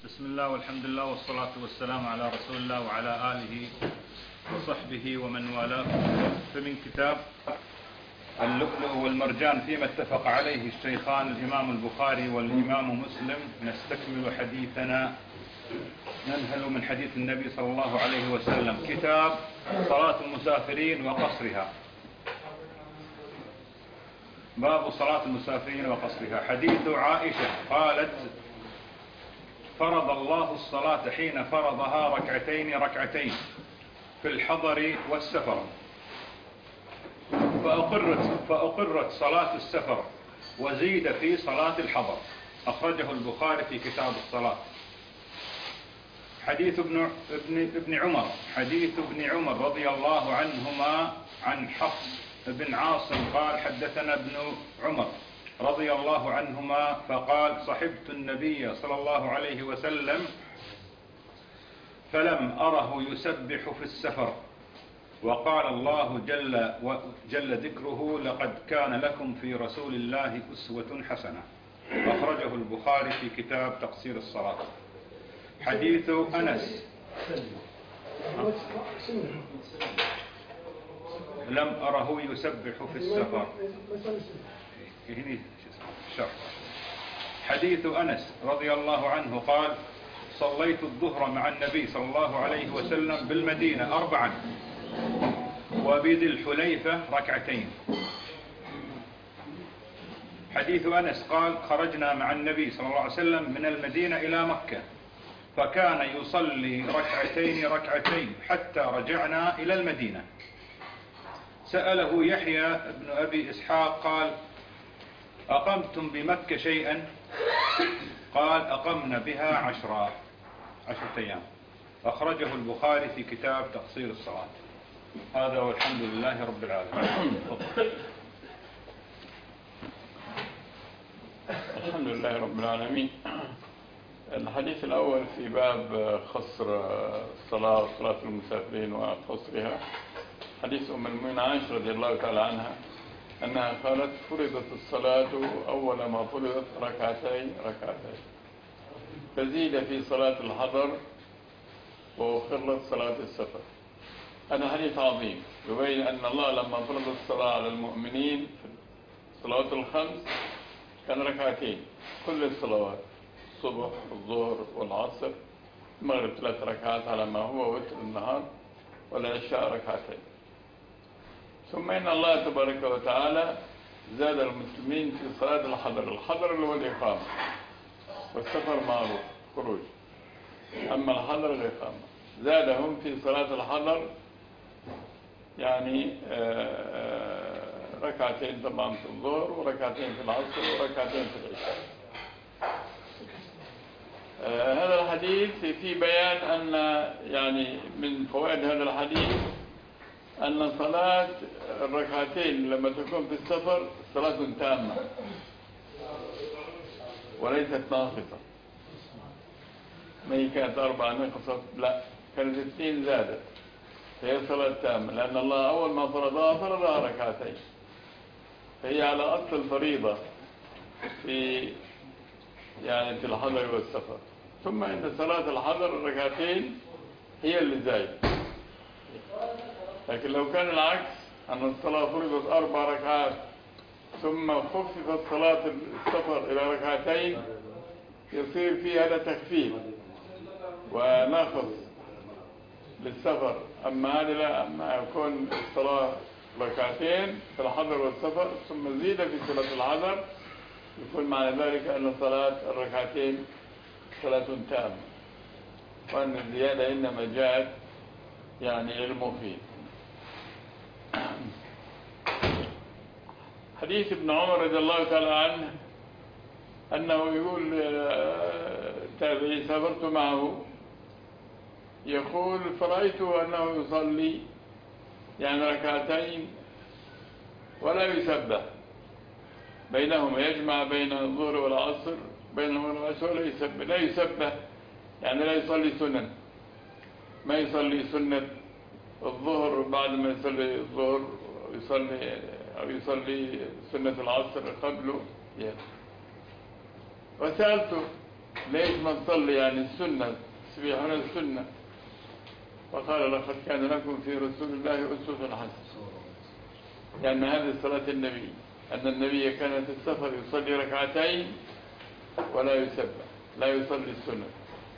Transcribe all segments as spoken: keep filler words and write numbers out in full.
بسم الله والحمد لله والصلاة والسلام على رسول الله وعلى آله وصحبه ومن والاه. فمن كتاب اللؤلؤ والمرجان فيما اتفق عليه الشيخان الإمام البخاري والإمام مسلم نستكمل حديثنا، ننهل من حديث النبي صلى الله عليه وسلم. كتاب صلاة المسافرين وقصرها. باب صلاة المسافرين وقصرها. حديث عائشة قالت: فرض الله الصلاة حين فرضها ركعتين ركعتين في الحضر والسفر، فأقرت, فأقرت صلاة السفر وزيد في صلاة الحضر. أخرجه البخاري في كتاب الصلاة. حديث ابن, ابن, ابن عمر حديث ابن عمر رضي الله عنهما عن حفص بن عاصم قال: حدثنا ابن عمر رضي الله عنهما فقال: صحبت النبي صلى الله عليه وسلم فلم أره يسبح في السفر، وقال الله جل, جل ذكره: لقد كان لكم في رسول الله أسوة حسنة. أخرجه البخاري في كتاب تقصير الصلاة. حديث أنس: لم أره يسبح في السفر. حديث أنس رضي الله عنه قال: صليت الظهر مع النبي صلى الله عليه وسلم بالمدينة أربعا، وبذي الحليفة ركعتين. حديث أنس قال: خرجنا مع النبي صلى الله عليه وسلم من المدينة إلى مكة، فكان يصلي ركعتين ركعتين حتى رجعنا إلى المدينة. سأله يحيى بن أبي إسحاق قال: أقمتم بمكة شيئا؟ قال: أقمنا بها عشرة عشرة أيام. أخرجه البخاري في كتاب تقصير الصلاة. هذا والحمد لله رب العالمين. الحمد لله رب العالمين. الحديث الأول في باب خصر الصلاة صلاة المسافرين وقصرها، حديث أم المؤمنين عائشة رضي الله تعالى عنها أنها قالت: فرضت الصلاة أول ما فرضت ركعتين ركعتين، فزيد في صلاة الحضر وأخرت صلاة السفر. هذا حديث عظيم يبين أن الله لما فرض الصلاة على المؤمنين في الصلوات الخمس كان ركعتين كل الصلوات، الصبح والظهر والعصر، المغرب ثلاث ركعات على ما هو وتر النهار، والعشاء ركعتين. ثم إن الله تبارك وتعالى زاد المسلمين في صلاة الحضر. الحضر اللي هو الإقامة، والسفر معروف خروج، أما الحضر الإقامة. زادهم في صلاة الحضر يعني ركعتين طبعا في الظهر، وركعتين في العصر، وركعتين في العشاء. هذا الحديث في بيان أن يعني من فوائد هذا الحديث أن صلاة الركعتين لما تكون في السفر صلاة تامة وليست ناقصة. ما هي كانت أربعة نقصت، لا، كانت اثنين زادت، فهي صلاة تامة، لأن الله أول ما فرضها فرضها ركعتين، فهي على أصل الفريضة في يعني في الحضر والسفر. ثم عند صلاة الحضر الركعتين هي اللي زايد. لكن لو كان العكس، أن الصلاة فرضت أربع ركعات ثم خففت صلاة السفر إلى ركعتين، يصير في هذا تخفيف ونقص للسفر. أما هذا لا، أما يكون الصلاة ركعتين في الحضر والسفر ثم زيد في صلاة الحضر، يكون معنى ذلك أن صلاة الركعتين صلاة تامة، وأن الزيادة إنما جاءت يعني للمفيد. حديث ابن عمر رضي الله تعالى عنه أنه يقول تابعي سافرت معه، يقول: فرأيته أنه يصلي يعني ركعتين ولا يسبح بينهما، يجمع بين الظهر والعصر بينهما والعصر ولا يسبح، لا يسبح يعني لا يصلي سنن، ما يصلي سنة الظهر بعد ما يصلي الظهر يصلي أو يصلي سنة العصر قبله يعني. وسألته ليش ما نصلي يعني السنة تسبيحنا السنة؟ فقال لقد كان لكم في رسول الله أسوة حسنة، لأن يعني هذه صلاة النبي، أن النبي كان في السفر يصلي ركعتين ولا يسبح، لا يصلي السنة.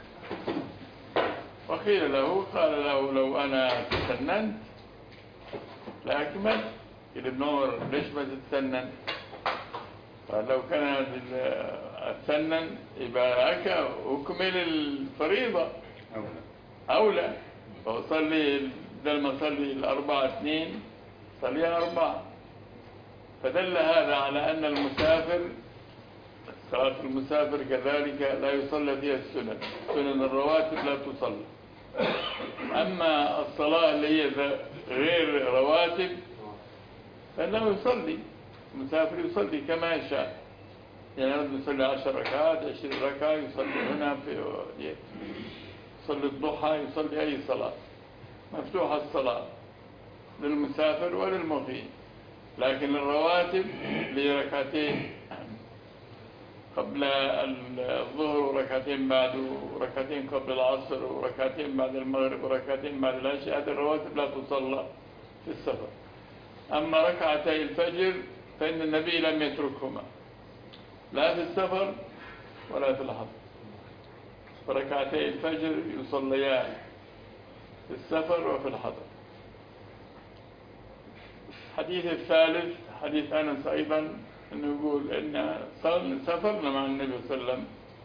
وقيل له قال له لو أنا تسننت لأكمل. قال ابن عمر ليش ما تتسنن؟ قال لو كان أتسنن يبقى أكا أكمل الفريضة أولى، فأصلي بدل ما أصلي الأربعة اثنين صليها أربعة. فدل هذا على أن المسافر صلاة المسافر كذلك لا يصلى فيها السنن، سنن الرواتب لا تصلى. أما الصلاة اللي هي غير رواتب فإنه يصلي، المسافر يصلي كما يشاء، يعني يريد يصلي عشر ركعات عشرين ركعة يصلي هنا في يصلي الضحى يصلي أي صلاة، مفتوحة الصلاة للمسافر وللمقيم. لكن الرواتب لركعتين قبل الظهر وركعتين بعد وركعتين قبل العصر وركعتين بعد المغرب وركعتين بعد العشاء، هذه الرواتب لا تصلى في السفر. أما ركعتي الفجر فإن النبي لم يتركهما لا في السفر ولا في الحضر، فركعتي الفجر يصليان في السفر وفي الحضر. الحديث الثالث حديث أنس أيضا، أنه يقول إن سافرنا مع النبي صلى الله عليه وسلم،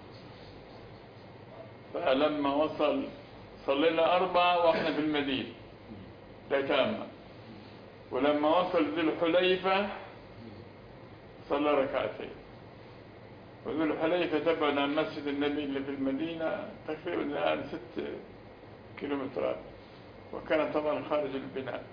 فلما وصل صلينا أربعة وإحنا في المدينة تتامة، ولما وصل ذي الحليفة صلى ركعتين. وذي الحليفة تبعد عن مسجد النبي اللي في المدينة تقريبا الآن ست كيلومترات، وكان طبعا خارج البناء.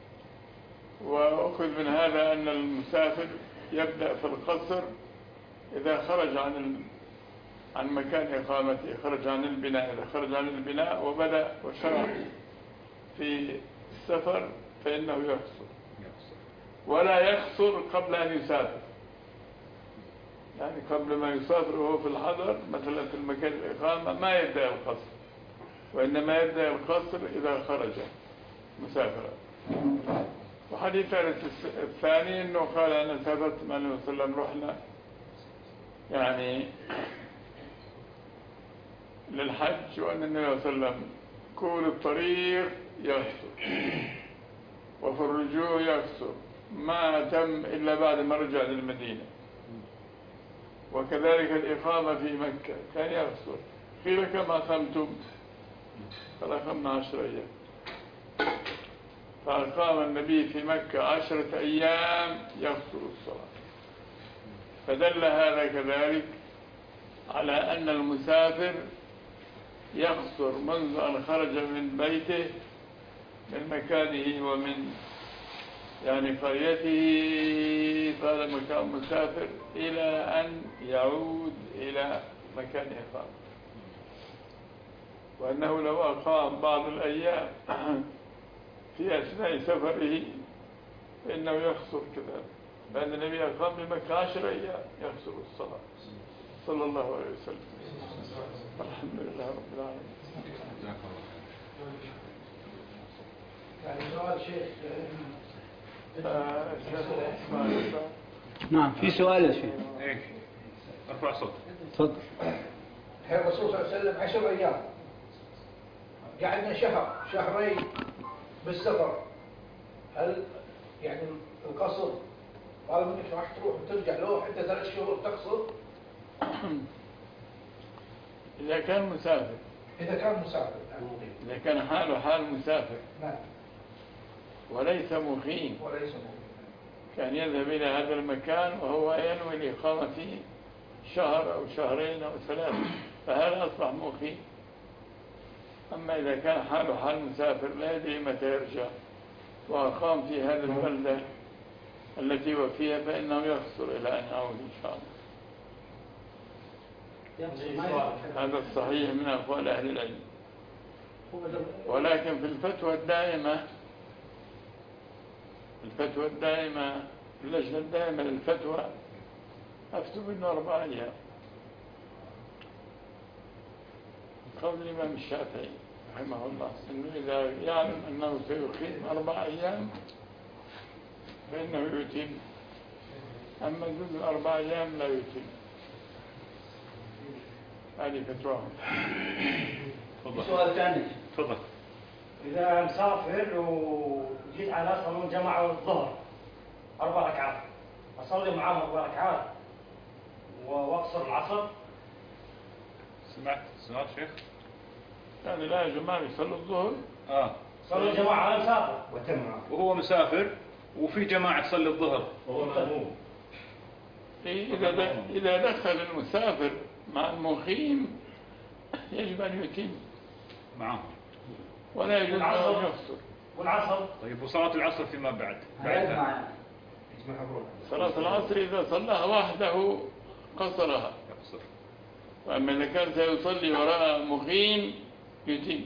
وأخذ من هذا أن المسافر يبدأ في القصر إذا خرج عن عن مكان إقامته، خرج عن البناء، إذا خرج عن البناء وبدأ وشرع في السفر فإنه يقصر، ولا يقصر قبل أن يسافر. يعني قبل ما يسافر وهو في الحضر مثلا في المكان الإقامة ما يبدأ القصر، وإنما يبدأ القصر إذا خرج مسافرا. وحديث الثاني أنه قال أنا سافرت مع النبي صلى الله عليه وسلم، رحنا يعني للحج، وأن النبي صلى الله عليه وسلم كل الطريق يقصر وفي الرجوع يقصر، ما تم إلا بعد ما رجع للمدينة. وكذلك الإقامة في مكة كان يقصر. قيل كما أقمتم؟ قال أقمنا عشر أيام. فأقام النبي في مكة عشرة أيام يقصر الصلاة. فدل هذا كذلك على أن المسافر يقصر منذ أن خرج من بيته من مكانه ومن يعني قريته طالما كان مسافر إلى أن يعود إلى مكان إقامته. وأنه لو أقام بعض الأيام في أثناء سفره فإنه يقصر كذا، لأن النبي أقام بمكة عشر أيام يقصر الصلاة صلى الله عليه وسلم. الحمد لله رب العالمين. يعني سؤال شيخ. نعم في سؤال يا شيخ. ايش؟ ارفع صوت. تفضل. الرسول صلى الله عليه وسلم عشر أيام، قعدنا شهر شهرين بالسفر، هل يعني القصر طالما انك راح تروح وترجع له حتى ثلاث شهور تقصر؟ إذا كان مسافر، إذا كان مسافر إذا كان حاله حال مسافر نعم وليس مقيم، وليس مقيم، كان يذهب إلى هذا المكان وهو ينوي الإقامة فيه شهر أو شهرين أو ثلاثة، فهذا أصبح مقيم. أما إذا كان حاله حال مسافر لا يدري متى يرجع وأقام في هذه البلدة التي هو فيها فإنه يقصر إلى أن يعود إن شاء الله. هذا الصحيح من أقوال أهل العلم. ولكن في الفتوى الدائمة الفتوى الدائمة اللجنة الدائمة للفتوى أفتوا منه أربع أيام، قول الإمام الشافعي رحمه الله أنه إذا يعلم أنه سيقيم أربع أيام فإنه يتم، أما دون الأربع أيام لا يتم. هذه فتواهم. سؤال ثاني. تفضل. إذا مسافر وجيت على صلاة جماعة الظهر أربع ركعات، أصلي معاهم أربع ركعات وأقصر العصر؟ سمعت سؤال شيخ؟ يعني لا يا جماعة يصلوا الظهر؟ آه صلي الجماعة أنا مسافر وتم وهو مسافر وفي جماعة تصلي الظهر وهو مأموم. إذا إذا دخل المسافر مع المقيم يجب أن يتم معهم ولا يجوز أن يقصر. والعصر؟ طيب وصلاة العصر فيما بعد؟ بعدها صلاة العصر إذا صلىها وحده قصرها يقصر. وأما إذا كان سيصلي وراء مقيم يتم.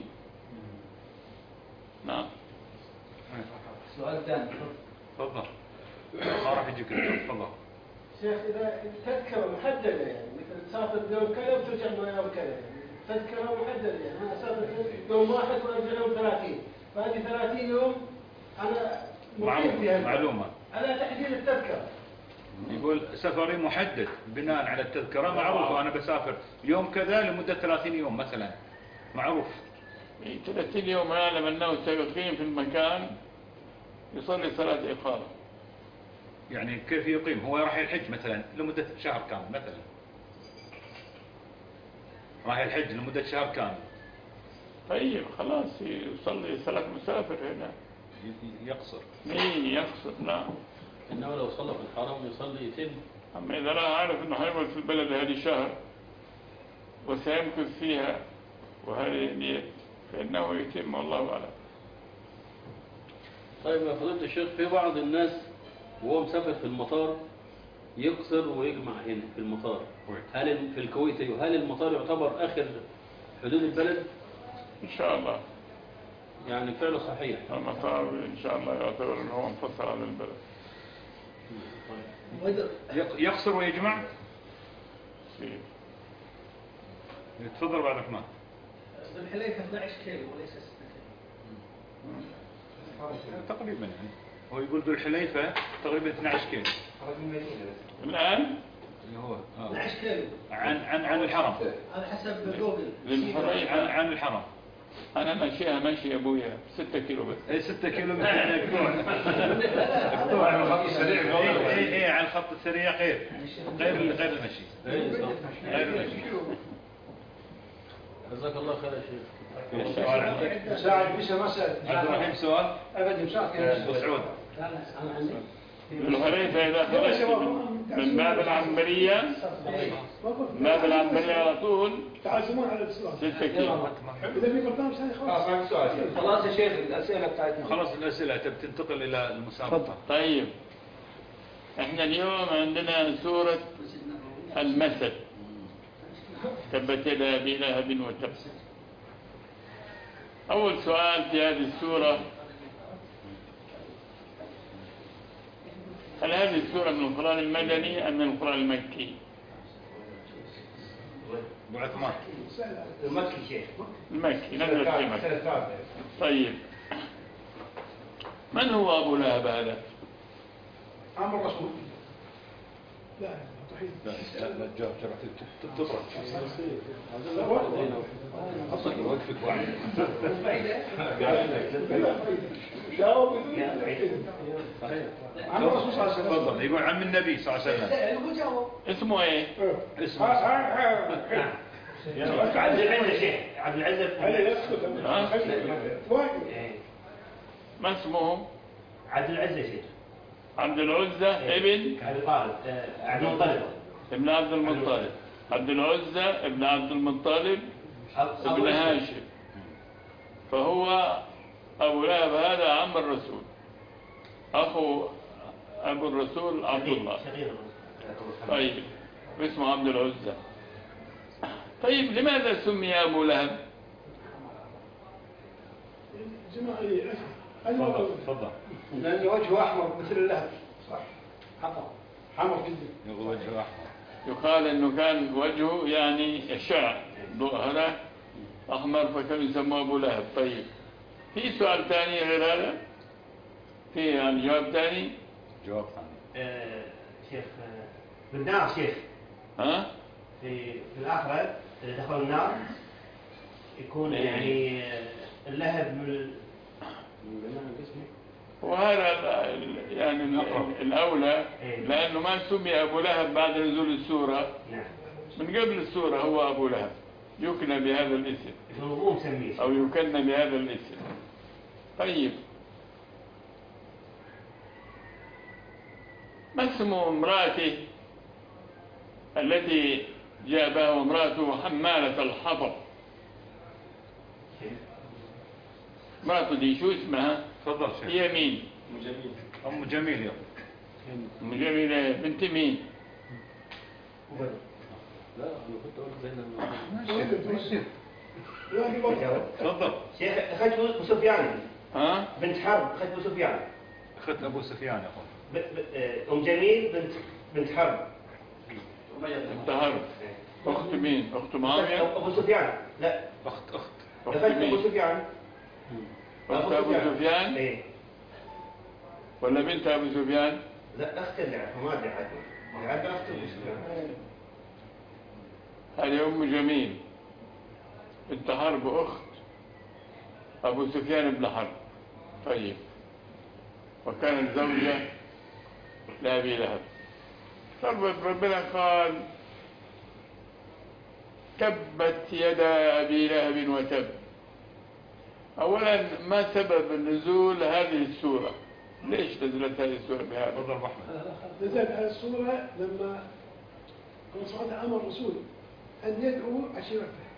نعم. سؤال ثاني. تفضل. ما راح يجيك تفضل. شيخ إذا تذكرة محددة يعني مثل تسافر يوم كذا وترجع ما يوم كذا يعني تذكرة محددة يعني أنا أسافر يوم واحد وأرجع يوم ثلاثين فهذه ثلاثين يوم أنا مقيم فيها. معلومة. على تحديد التذكرة. يقول سفري محدد بناء على التذكرة معروف وأنا بسافر يوم كذا لمدة ثلاثين يوم مثلا معروف. ثلاثين يوم يعلم أنه سيقيم في المكان يصلي صلاة إقامة. يعني كيف يقيم؟ هو راح الحج مثلا لمدة شهر كامل مثلا راح الحج لمدة شهر كامل. طيب خلاص يصلي صلاة مسافر هنا يقصر. ايه يقصر. لا إنه لو صلى في الحرم يصلي يتم. أما إذا لا عارف أنه حيمكث في البلد هذه شهر وسيمكث فيها وهذه النية فإنه يتم والله أعلم. طيب يا فضيلة الشيخ في بعض الناس وهو مسافر في المطار يقصر ويجمع هنا في المطار. هل في الكويت هل المطار يعتبر آخر حدود البلد؟ إن شاء الله يعني فعله صحيح. المطار إن شاء الله يعتبر أنه هو انفصل عن البلد. يقصر ويجمع. تفضل بعد الرحمن. ذو الحليفة اثني عشر كيلو وليس ستة كيلو. تقريبا يعني هو يقول ذو الحليفة تقريبا اثني عشر كيلو. الآن هو آه. اثني عشر كيلو عن عن عن الحرم. هذا حسب جوجل. عن عن الحرم. أنا ماشيها ماشي يا أبويا ستة كيلو بس. اي ستة كيلو من يعني مقطوع على الخط السريع. اي اي على الخط السريع غير غير غير المشي. غير المشي. جزاك الله خير يا شيخ. مساعد بيش مسألة. عبد الرحيم سؤال. أبدا مساعد. أبو سعود. الحليفة إذا خرجت من باب العنبرية باب العنبرية على طول تعزمون على السؤال. ستة كيلو. إذا في برنامج ثاني خلاص. خلاص يا شيخ الأسئلة بتاعتنا. خلاص الأسئلة تبي تنتقل إلى المسابقة. طيب احنا اليوم عندنا سورة المثل تبت يدا أبي لهب وتب. أول سؤال في هذه السورة هل هذه السورة من القرآن المدني أم من القرآن المكي؟ أبو عثمان. المكي شيخ. المكي نزلت في مكة. طيب من هو أبو لهب هذا؟ عم الرسول. لا لا لا جاب جرعت تطرق. أصلك وقفك واحد. عم الرسول صلى الله عليه وسلم. تفضل يقول عم النبي صلى الله عليه وسلم. اسمه ايه؟ اسمه عبد العزة شيخ عبد العزة. ما اسمه؟ عبد العزة شيخ. عبد العزة ابن عبد الطالب عبد المطلب. ابن عبد المطلب. عبد العزة ابن عبد المطلب ابن هاشم. فهو أبو لهب هذا عم الرسول أخو أبو الرسول عبد الله. طيب اسمه عبد العزة. طيب لماذا سمي أبو لهب؟ تفضل تفضل. لأن وجهه أحمر مثل اللهب. صح. حمر. حمر جدا. يقول وجهه أحمر. يقال أنه كان وجهه يعني الشعر ظهره أحمر فكانوا يسموه أبو لهب. طيب في سؤال ثاني غير هذا؟ في يعني جواب ثاني؟ جواب ثاني. آه، شيخ آه، بالنار شيخ ها؟ في في الآخرة إذا دخلوا النار يكون إيه. يعني آه، اللهب من وهذا ال- ال- يعني ال- الأولى، لأنه ما سمي أبو لهب بعد نزول السورة، نعم من قبل السورة هو أبو لهب يكنى بهذا الاسم في الوضوء مسميه. أو يكنى بهذا الاسم. طيب ما اسم امرأته التي جاء بها امرأته حمالة الحطب؟ امرأته دي شو اسمها؟ تفضل شيخ. هي مين؟ أم جميل يا أم جميلة بنت مين؟ لا انا كنت اقول زي تفضل. شيخ أخذت أبو سفيان ها؟ بنت حرب، أخذت أبو سفيان. أخت أبو سفيان يا أخوان. ب- ب- آه، أم جميل بنت بنت حرب. بنت حرب. أخت مين؟ أخت معاوية؟ أبو سفيان لا أخت أخت. أخت أخذت أبو مين؟ سفيان. أخت أبو سفيان؟ إيه ولا بنت أبو سفيان؟ لا أخت اللي عارفة ما أدري عنها. اللي عارفة أخت أبو سفيان. هذه أم جميل بنت حرب أخت أبو سفيان بن حرب. طيب وكانت زوجة لأبي لهب. ربنا ربنا قال تبت يدا أبي لهب وتب. أولا ما سبب نزول هذه السورة؟ ليش نزلت هذه السورة بهذا؟ تفضل أبو أحمد. نزلت هذه السورة لما الله سبحانه أمر الرسول أن يدعو عشيرته،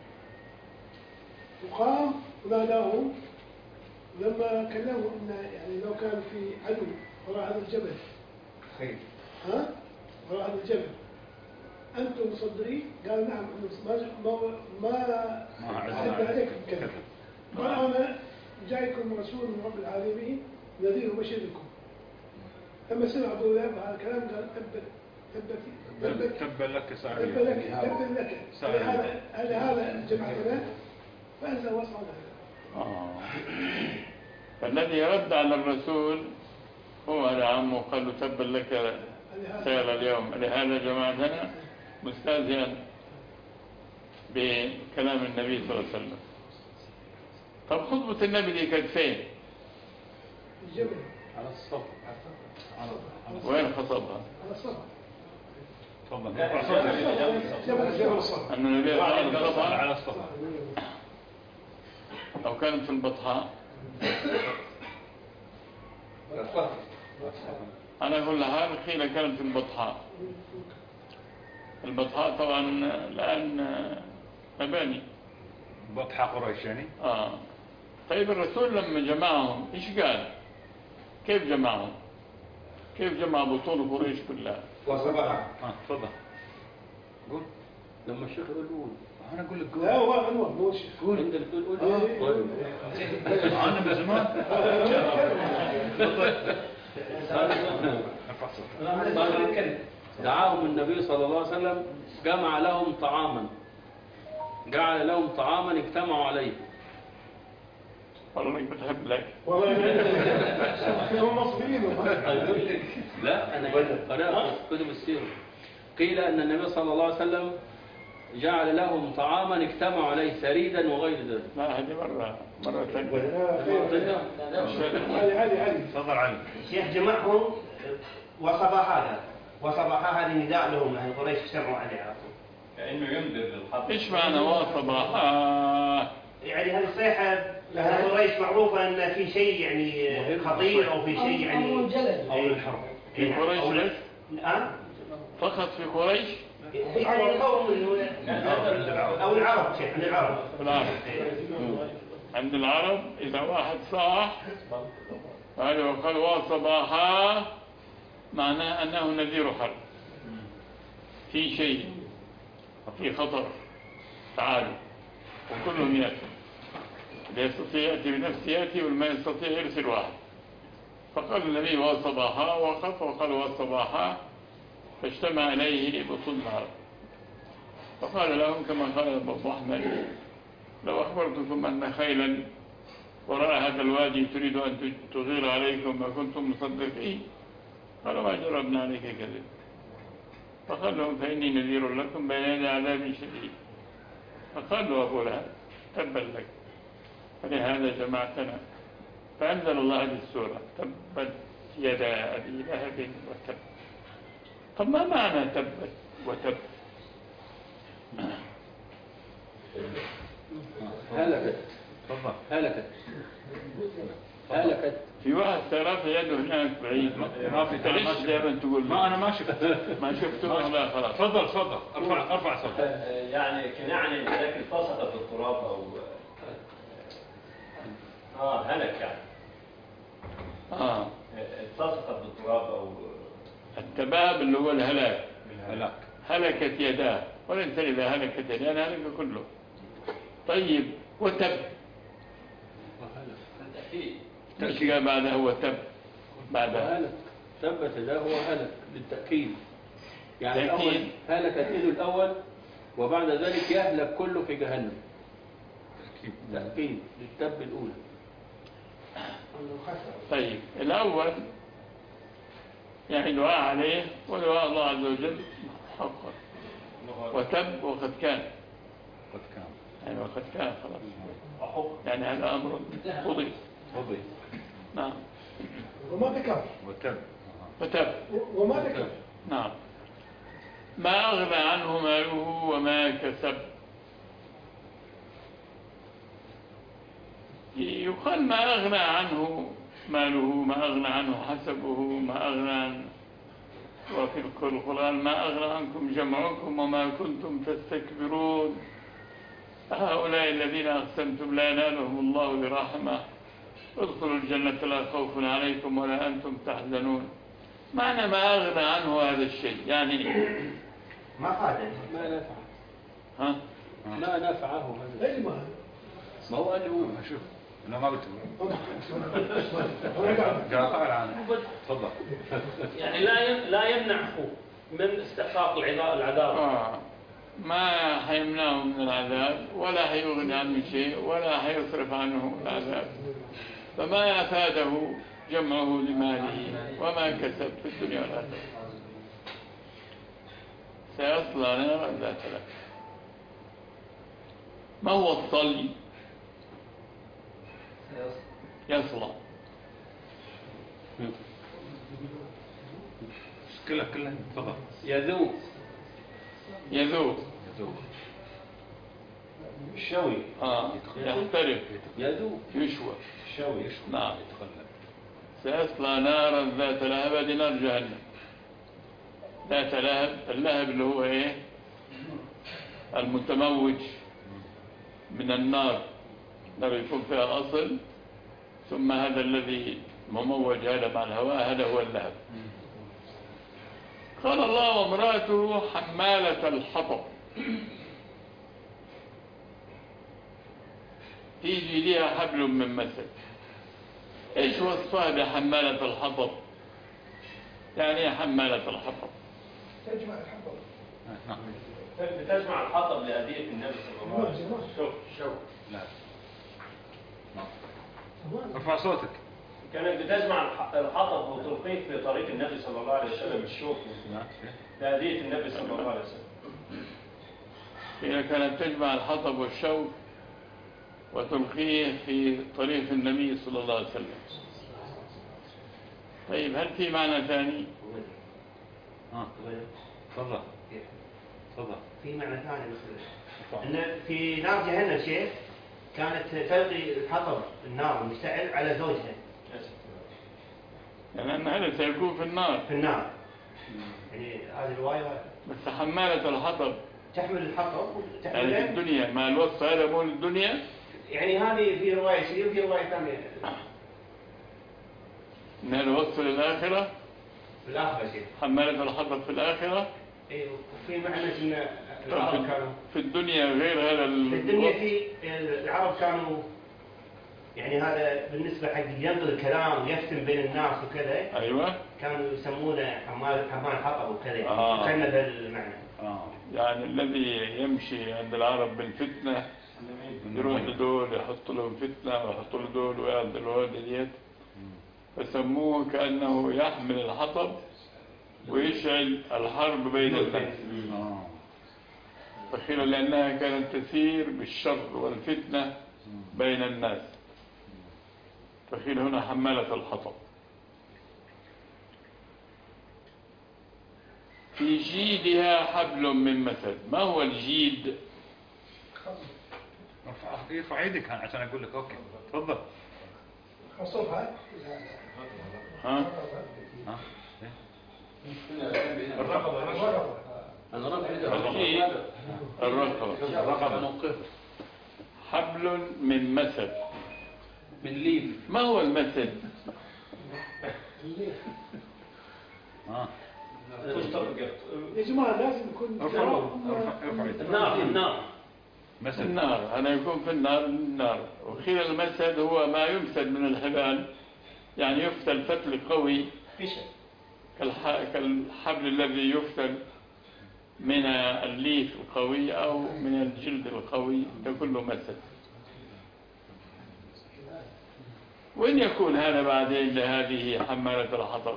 وقام وناداهم لما كلموا أن يعني لو كان في عدو وراء هذا الجبل خير. ها وراء هذا الجبل أنتم مصدقين؟ قال نعم ما ما ما ما أعد عزنا عليكم كذا. قال أنا جايكم رسول من رب العالمين نذير وبشير لكم. لما سمع أبو لهب هذا الكلام قال تبت تبت تبت تبا لك تبت سعيد. لك تبت لك سعيد. هذا هذا هذا جماعتنا فأنزل وصل هذا. آه. فالذي رد على الرسول هو على عمه وقال له تبا لك سير اليوم لهذا جماعتنا، مستهزئا بكلام النبي صلى الله عليه وسلم. طب خطبة النبي دي كانت فين؟ الجبل على الصف. وين خطبها؟ على الصفا. تفضل. جبل جبل الصفا. أن النبي صلى الله عليه وسلم على الصفا. أو كانت في البطحاء. أنا أقول لها قيل كانت في البطحاء. البطحاء طبعا الآن مباني. بطحة قريش يعني. آه. طيب الرسول لما جمعهم إيش قال؟ كيف جمعهم؟ كيف جمع بطون قريش كلها؟ وصباحا. آه تفضل. قول. لما الشيخ يقول قول. أنا أقول لك لا قول. هو عنوان مو شيء. قول انت اللي تقول قول. إيه. طيب. أنا من زمان. تفضل. دعاهم النبي صلى الله عليه وسلم، جمع لهم طعاما، جعل لهم طعاما اجتمعوا عليه. والله انك بتحب لك. والله هم مصريين. أقول لك لا أنا قرأت في كتب السيرة قيل أن النبي صلى الله عليه وسلم جعل لهم طعاما اجتمعوا عليه سريدا وغير ذلك. لا هذه مرة مرة ثانية. علي علي علي. تفضل علي. شيخ جمعهم وصباح هذا وصباح هذا نداء لهم أهل قريش اجتمعوا عليه على طول. كأنه ينذر للحظ. إيش معنى وصباحا؟ يعني هذه الصيحة أهل قريش معروفة أن في شيء يعني خطير أو في شيء يعني أو للحرب. في قريش بس؟ أه؟ فقط في قريش؟ يعني القوم أو العرب شيخ عند العرب. في العرب. عند العرب إذا واحد صاح هذا وقال وصباحا معناه أنه نذير حرب، في شيء، في خطر، تعالوا وكلهم يأتي، اللي يستطيع يأتي بنفسه يأتي والما يستطيع يرسل واحد. فقال النبي وصباحا وقف وقال وصباحا فاجتمع إليه بطون العرب. فقال لهم كما قال أبو أحمد لو أخبرتكم أن خيلا وراء هذا الوادي تريد أن تغير عليكم ما كنتم مصدقين؟ قالوا ما جربنا عليك كذب. فقال لهم فإني نذير لكم بين يدي عذاب شديد. فقال له أبو لهب تبا لك فلهذا جمعتنا. فأنزل الله هذه السورة تبت يدا أبي لهب وتب. طب ما معنى تبت وتب؟ هلكت هلكت هلكت. في واحد ترى في يده هناك بعيد. ما في ليش دائما تقول ما أنا ما شفت. ما شفته؟ لا خلاص. تفضل تفضل ارفع ارفع صوتك. يعني كنعني ذاك التصق في التراب او اه هلك يعني آه التصق بالتراب او التباب اللي هو الهلاك. هلاك. هلكت يداه والإنسان إذا هلكت يداه هلك كله. طيب وتب مش قال بعدها هو تب بعدها هلك تبت يداه وهلك للتأكيد. يعني تأكيد. الأول هلكت يده الأول وبعد ذلك يهلك كله في جهنم. تأكيد للتب الأولى. طيب الأول يعني دعاء عليه ودعاء الله عز وجل حقا. وتب وقد كان قد كان. يعني وقد كان خلاص يعني هذا أمر قضي. قضي. نعم. وما ذكر وتب. وتب. وما ذكر نعم. ما أغنى عنه ماله وما كسب. يقال ما أغنى عنه ماله ما أغنى عنه حسبه ما أغنى عنه. وفي القرآن ما أغنى عنكم جمعكم وما كنتم تستكبرون هؤلاء الذين أقسمتم لا ينالهم الله برحمة ادخلوا الجنة لا خوف عليكم ولا أنتم تحزنون. معنى ما أغنى عنه هذا الشيء يعني ما فاده ما نفعه. ها ما نفعه هذا. اي ما ما هو قال هو شوف أنا ما قلت. انا قاعد قاطع عنه. تفضل. يعني لا ين- لا يمنعه من استحقاق العذاب العذاب آه. ما حيمنعه من العذاب ولا حيغني عنه شيء ولا حيصرف عنه العذاب. فما أفاده جمعه لماله وما كسب في الدنيا والآخرة سيصلى نارا ذات لهب. ما هو الصلي؟ يصلى. كلها كلها تفضل. يذوق يذوق. يذوق. الشوي آه. يحترق يذوق يشوى. الشوي نعم. يتخلف. سيصلى نارا ذات لهب. هذه نار جهنم ذات لهب. اللهب اللي هو ايه المتموج من النار نار يكون فيها الأصل ثم هذا الذي مموج هذا مع الهواء هذا هو اللهب. قال الله وامرأته حمالة الحطب في جيدها حبل من مسد. ايش وصفها بحمالة الحطب؟ يعني ايه حمالة الحطب؟ تجمع الحطب نعم. بتجمع الحطب لأذية النبي صلى الله عليه وسلم. شوف شوف لا. نعم. ارفع صوتك. كانت بتجمع الح- الحطب وتلقيه في طريق النبي صلى الله عليه وسلم الشوك نعم. لأذية النبي صلى الله عليه وسلم. هي كانت تجمع الحطب والشوك وتلقيه في طريق النبي صلى الله عليه وسلم. طيب هل في معنى ثاني؟ ها. تفضل. تفضل. في معنى ثاني مثلا ان في نار جهنم شيخ كانت تلقي الحطب النار المشتعل على زوجها يعني أن هذا سيكون في النار. في النار. يعني هذه الروايه بس حمالة الحطب تحمل الحطب يعني في وتحمل الدنيا مع الوصف هذا مو الدنيا. يعني هذه في روايه شيء وفي روايه ثانيه إن هذا وصف للآخرة. في الاخره شيء. حمالة الحطب في الآخرة. اي وفي معنى ان العرب كانوا في الدنيا غير هذا في الدنيا الوصف. في العرب كانوا يعني هذا بالنسبه حق ينقل الكلام ويفتن بين الناس وكذا أيوة. كانوا يسمونه حمال حمال حطب وكذا يعني آه. كان ذا المعنى. آه. يعني الذي يمشي عند العرب بالفتنة يروح لدول يحط لهم فتنة ويحط له دول ويعمل هذا ديت، فسموه كأنه يحمل الحطب ويشعل الحرب بين الناس. تخيلوا، لأنها كانت تسير بالشر والفتنة بين الناس. تخيل هنا حملت الحطب. في جيدها حبل من مسد. ما هو الجيد؟ ارفع ايدك كان عشان اقول لك. اوكي تفضل. خصوصها ها؟ ها الرقبة. أنا رافع الجيد الرقبة. الرقبة موقفة حبل من مسد. من ليف. ما هو المسد؟ ها يا جماعة لازم يكون ارفع ارفع ارفع ايدك. النار النار مسد. النار. أنا يكون في النار النار. وخيل المسد هو ما يمسد من الحبال، يعني يفتل فتل قوي فيشة. كالح- كالحبل الذي يفتل من الليف القوي أو من الجلد القوي، ده كله مسد. وإن يكون هذا بعدين لهذه حمالة الحطب.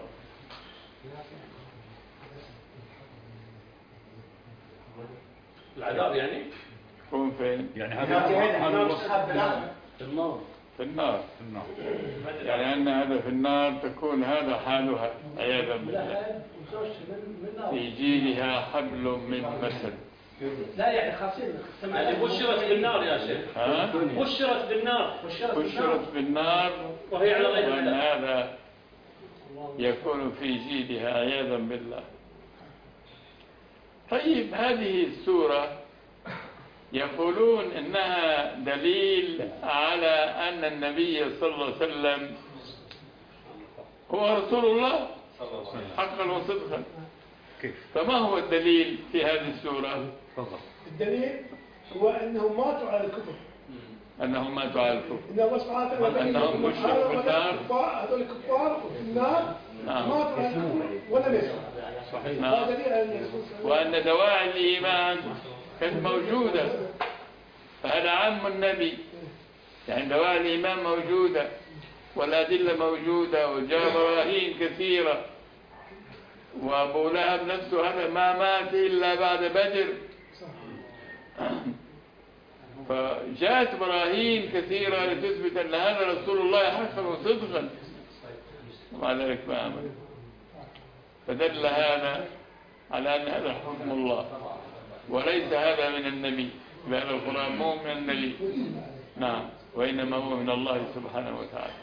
العذاب يعني يكون فين؟ يعني هذا هذا هذا هذا الوصف. في النار. في النار. النار. يعني أن هذا في النار تكون هذا حالها عياذا بالله. في جيلها حبل من مسد. لا يعني خاصين يعني بشرت بالنار يا شيخ. ها؟ بشرت بالنار بشرت بالنار، وهي على غير وأن العذاب. هذا يكون في جيدها عياذا بالله. طيب هذه السورة يقولون إنها دليل على أن النبي صلى الله عليه وسلم هو رسول الله حقا وصدقا. كيف؟ فما هو الدليل في هذه السورة؟ تفضل. الدليل هو انهم ماتوا على الكفر، أنهم ماتوا على الكفر. ان الله سبحانه وتعالى بين وأنهم لكم مشركوا هذول في النار. الكفار هذول الكفار في النار نعم. ماتوا على الكفر ولم يسلموا. نعم. هذا دليل على الرسول صلى الله عليه وسلم. وأن دواعي الإيمان كانت موجودة، فهذا عام النبي. يعني دواعي الإيمان موجودة والأدلة موجودة وجاء براهين كثيرة. وأبو لهب نفسه هذا ما مات إلا بعد بدر. فجاءت براهين كثيرة لتثبت أن هذا رسول الله حقا وصدقا، ومع ذلك ما آمن. فدل هذا على أن هذا حكم الله وليس هذا من النبي، لأن القرآن مو من النبي. نعم، وإنما هو من الله سبحانه وتعالى.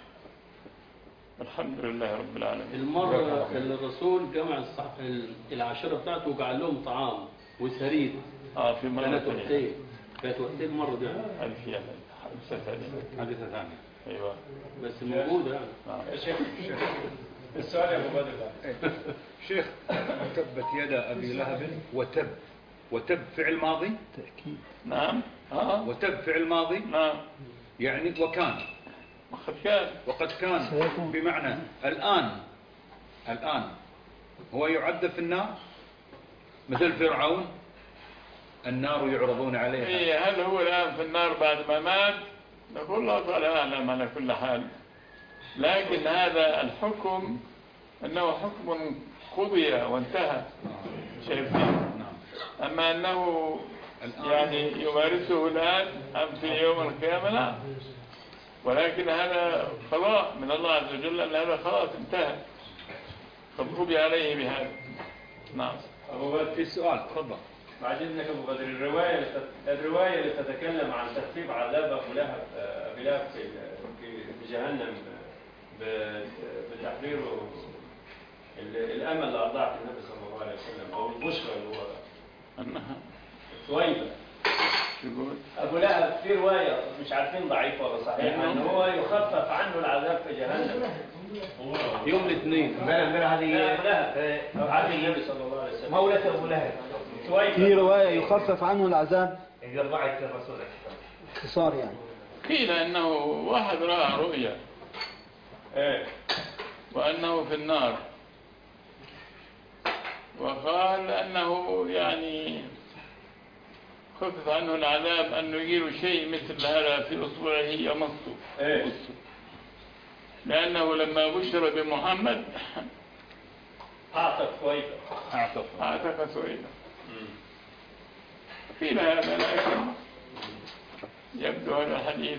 الحمد لله رب العالمين. المرة اللي الرسول جمع الصح... العشرة بتاعته وجعل لهم طعام وسريد. آه في مرة كانت ثانية. وقتين كانت وقتين مرة دي هذه فيها حادثة ثانية. حادثة ثانية. أيوة. بس موجودة يعني. نعم. السؤال يا ابو بدر. شيخ، تبت يد أبي لهب وتب. وتب فعل ماضي. نعم. آه. وتب فعل ماضي. نعم. يعني وكان. وقد كان. وقد كان بمعنى الآن. الآن هو يعذب في النار مثل فرعون. النار يعرضون عليها. إيه، هل هو الآن في النار بعد ما مات؟ نقول الله تعالى أعلم على كل حال. لكن هذا الحكم أنه حكم قضي وانتهى. شايفين؟ أما أنه يعني يمارسه الآن أم في يوم القيامة لا. ولكن هذا قضاء من الله عز وجل أن هذا خلاص انتهى، قد قضي عليه بهذا. نعم. ابو بدر في السؤال تفضل. بعد اذنك ابو بدر، الروايه اللي تت- الروايه اللي تتكلم عن تخفيف عذاب ابو لهب ابي لهب في في- في جهنم ب- بتحريره ال- الامل اللي اضاعت النبي صلى الله عليه وسلم، او البشرى اللي هو أنها ثويبه. يقول ابو لهب في روايه مش عارفين ضعيفه ولا صحيحه، ان هو يخفف عنه العذاب في جهنم يوم الاثنين. بلا بلا لا، هذه أبو لهب آه، عهد النبي صلى الله عليه وسلم. مولة أبو لهب. ثويبه في رواية يخفف عنه العذاب إذا رضعت الرسول. اختصار يعني. قيل أنه واحد رأى رؤيا ايه وأنه في النار، وقال أنه يعني خفف عنه العذاب أنه يجيله شيء مثل هذا في أصبعه يمصه إيه. يمصه. لأنه لما بشر بمحمد أعتق سويدا. أعتقد أعتق سويدا. قيل هذا لكن يبدو هذا الحديث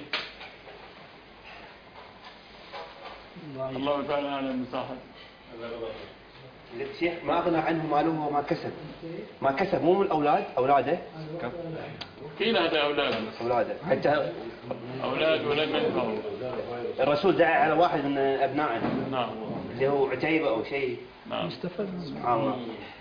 الله تعالى أعلم بصحته. الشيخ ما أغنى عنه ماله وما كسب، ما كسب مو من الأولاد أولاده قيل هذا أولاده أولاده حتى أولاد ولم ينفعوا. الرسول دعا على واحد من أبنائه نعم اللي هو عتيبة أو شيء. نعم سبحان الله.